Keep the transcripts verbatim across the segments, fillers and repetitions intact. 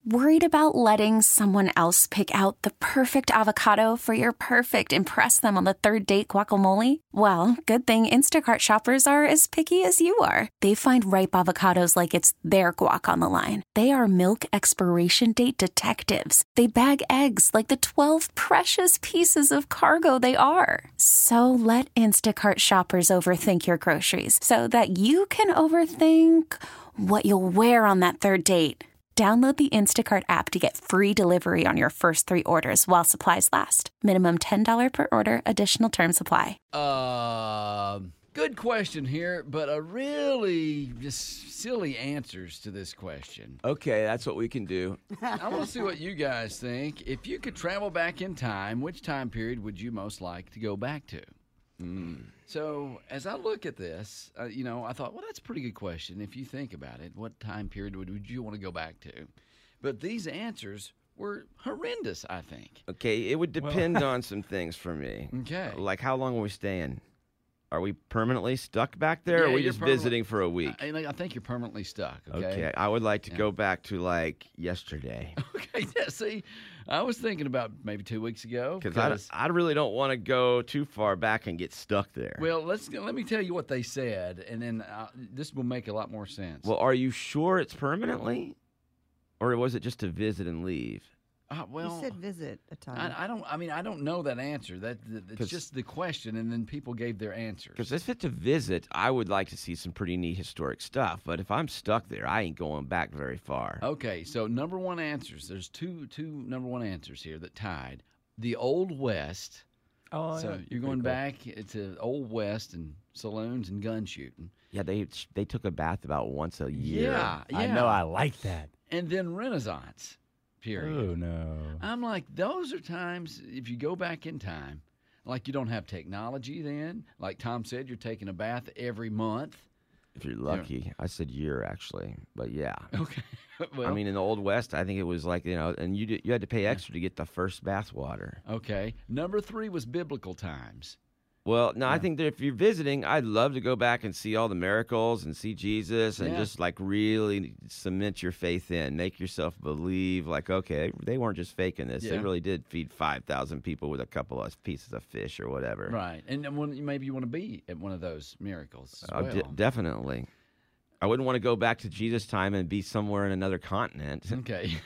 Worried about letting someone else pick out the perfect avocado for your perfect impress them on the third date guacamole? Well, good thing Instacart shoppers are as picky as you are. They find ripe avocados like it's their guac on the line. They are milk expiration date detectives. They bag eggs like the twelve precious pieces of cargo they are. So let Instacart shoppers overthink your groceries so that you can overthink what you'll wear on that third date. Download the Instacart app to get free delivery on your first three orders while supplies last. Minimum ten dollars per order. Additional terms apply. Uh, good question here, but a really just silly answers to this question. Okay, that's what we can do. I want to see what you guys think. If you could travel back in time, which time period would you most like to go back to? Mm. So as I look at this, uh, you know, I thought, well, that's a pretty good question. If you think about it, what time period would, would you want to go back to? But these answers were horrendous, I think. Okay, it would depend on some things for me. Okay. Like how long are we staying? Are we permanently stuck back there, Yeah, or are we you're just permanent- visiting for a week? I, I think you're permanently stuck, okay? Okay, I would like to Yeah. go back to like yesterday. Okay, yeah, see, I was thinking about maybe two weeks ago. Because I, I really don't want to go too far back and get stuck there. Well, let's let me tell you what they said, and then uh, this will make a lot more sense. Well, are you sure it's permanently? Or was it just to visit and leave? Uh, well, You said visit a time. I, I don't. I mean, I don't know that answer. That, that it's 'Cause- just the question, and then people gave their answers. Because if it's a visit, I would like to see some pretty neat historic stuff. But if I'm stuck there, I ain't going back very far. Okay, so number one answers. There's two two number one answers here that tied. The Old West. Oh, so yeah. you're going back to Old West and saloons and gun shooting. Yeah, they they took a bath about once a year. Yeah, yeah. I know. I like that. And then Renaissance. Period. Oh, no. I'm like, those are times, if you go back in time, like you don't have technology then. Like Tom said, you're taking a bath every month. If you're lucky. I said year, actually. But yeah. Okay. Well, I mean, in the Old West, I think it was like, you know, and you did, you had to pay extra to get the first bath water. okay. Number three was biblical times. Well, no, I think that if you're visiting, I'd love to go back and see all the miracles and see Jesus and Yeah. just like really cement your faith in, make yourself believe like, okay, they weren't just faking this. They Yeah. really did feed five thousand people with a couple of pieces of fish or whatever. Right. And then when, maybe you want to be at one of those miracles as Oh, well. de- definitely. I wouldn't want to go back to Jesus' time and be somewhere in another continent. Okay.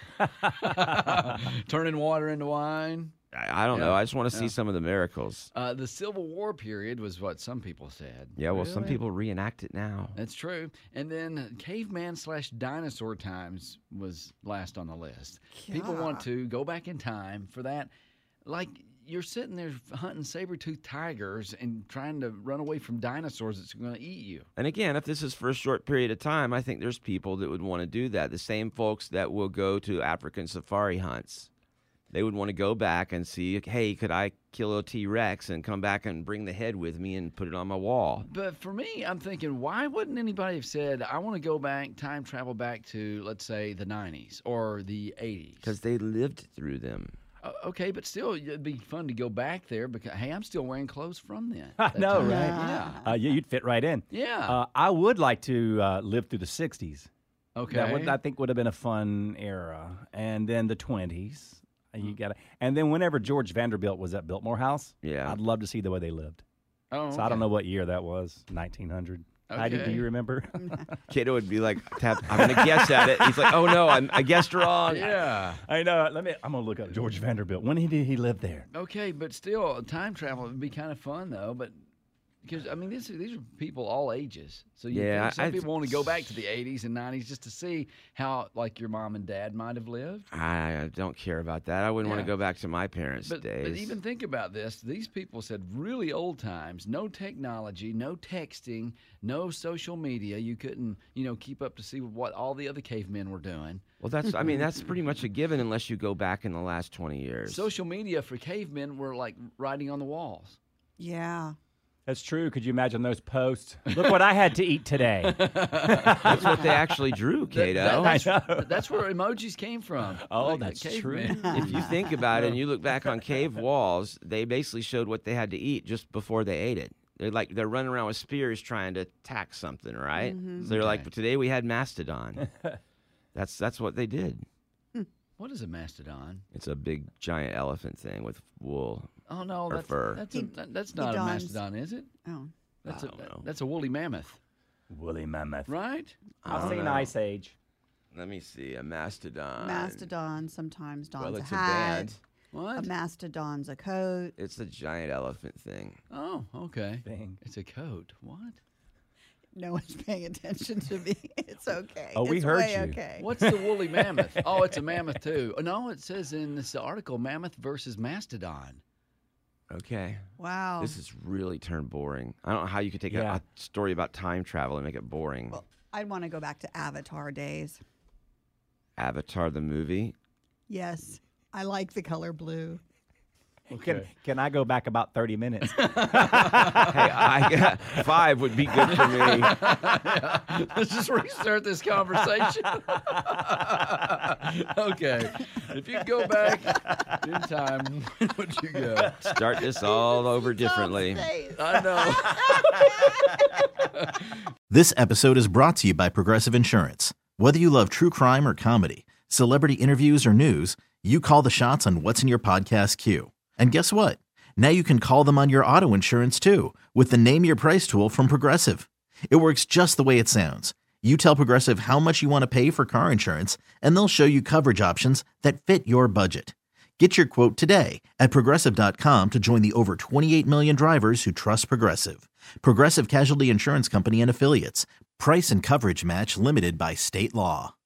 Turning water into wine. I, I don't Yeah, know. I just want to yeah. see some of the miracles. Uh, the Civil War period was what some people said. Yeah, well, some Really? people reenact it now. That's true. And then caveman slash dinosaur times was last on the list. People want to go back in time for that. Like you're sitting there hunting saber-toothed tigers and trying to run away from dinosaurs that's going to eat you. And again, if this is for a short period of time, I think there's people that would want to do that. The same folks that will go to African safari hunts. They would want to go back and see, hey, could I kill a T-Rex and come back and bring the head with me and put it on my wall? But for me, I'm thinking, why wouldn't anybody have said, I want to go back, time travel back to, let's say, the nineties or the eighties? Because they lived through them. Uh, okay, but still, it'd be fun to go back there because, hey, I'm still wearing clothes from then. I that know, time. right? Yeah. Uh, yeah, you'd fit right in. Yeah. Uh, I would like to uh, live through the sixties. Okay. That would, I think would have been a fun era. And then the twenties. You got and then whenever George Vanderbilt was at Biltmore House, Yeah. I'd love to see the way they lived. Oh, So I don't okay. know what year that was, nineteen hundred. Heidi, do Okay. you remember? Kato would be like, tap, I'm going to guess at it. He's like, oh, no, I'm, I guessed wrong. Yeah. I know. Let me. I'm gonna look up George Vanderbilt. When did he live there? Okay, but still, time travel would be kind of fun, though. But because, I mean, this, these are people all ages. So you Yeah, think some I- people want to go back to the eighties and nineties just to see how, like, your mom and dad might have lived. I don't care about that. I wouldn't want Yeah. to go back to my parents' But, days. but even think about this. These people said really old times, no technology, no texting, no social media. You couldn't, you know, keep up to see what all the other cavemen were doing. Well, that's, I mean, that's pretty much a given unless you go back in the last twenty years. Social media for cavemen were like writing on the walls. Yeah. That's true. Could you imagine those posts? Look what I had to eat today. That's what they actually drew, Kato. That- I that's, that's where emojis came from. Oh, Like, that's cavemen. If you think about it and you look back on cave walls, they basically showed what they had to eat just before they ate it. They're like they're running around with spears trying to attack something, right? So they're like, Okay. but today we had mastodon. that's that's what they did. What is a mastodon? It's a big giant elephant thing with wool. Oh no, Or that's fur. that's a, He- that- that's he not a dons. mastodon, is it? Oh. That's I a don't know. that's a woolly mammoth, Woolly mammoth. right? I I've don't seen know. Ice Age. Let me see. A mastodon. Mastodon sometimes dons Well, a it's a hat. band. What? A mastodon's a coat. It's a giant elephant thing. Oh, okay. Thing. It's a coat. What? No one's paying attention to me. It's okay. Oh, we it's heard way you. Okay. What's the woolly mammoth? Oh, it's a mammoth too. Oh, no, it says in this article mammoth versus mastodon. Okay. Wow. This has really turned boring. I don't know how you could take a- Yeah. a, story about time travel and make it boring. Well, I'd want to go back to Avatar days. Avatar the movie. Yes. I like the color blue. Can, can I go back about thirty minutes? Hey, I, five would be good for me. Yeah. Let's just restart this conversation. Okay. If you go back in time, when would you go? Start this all over differently. I know. This episode is brought to you by Progressive Insurance. Whether you love true crime or comedy, celebrity interviews or news, you call the shots on what's in your podcast queue. And guess what? Now you can call them on your auto insurance too with the Name Your Price tool from Progressive. It works just the way it sounds. You tell Progressive how much you want to pay for car insurance, and they'll show you coverage options that fit your budget. Get your quote today at Progressive dot com to join the over twenty-eight million drivers who trust Progressive. Progressive Casualty Insurance Company and Affiliates. Price and coverage match limited by state law.